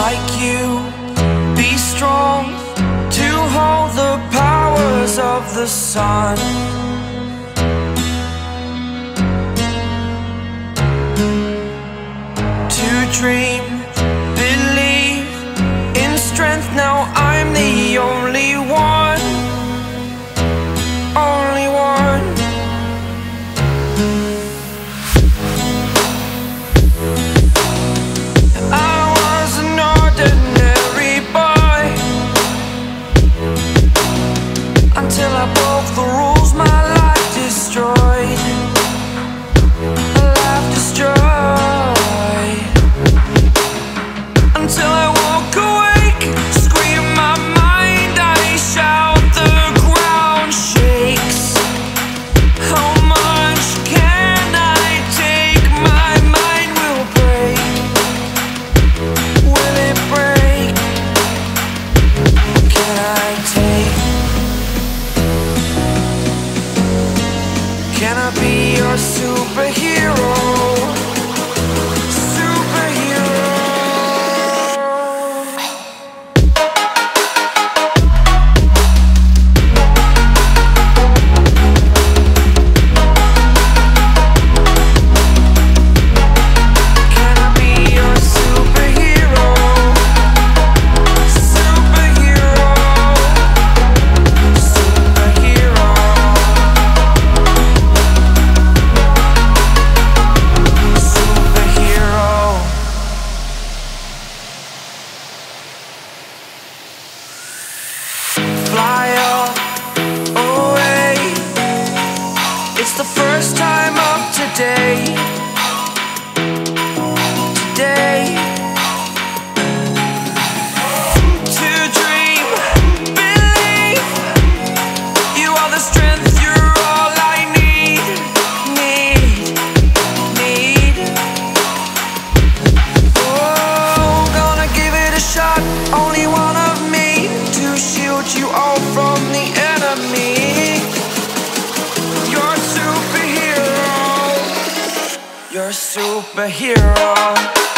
like you, be strong to hold the powers of the sun. To dream, believe in strength. Now I'm the only one, only one. I was an ordinary boy until I broke the rules. My life destroyed, life destroyed. Until I woke awake, scream my mind, I shout, the ground shakes. How much can I take? My mind will break. Will it break? Can I take? Can I be your superhero? Fly away. It's the first time of today. Today. To dream, believe. You are the strength, you're all I need. Need. Oh, gonna give it a shot. Only one of me to shield you all from the enemy. You're a superhero. You're a superhero.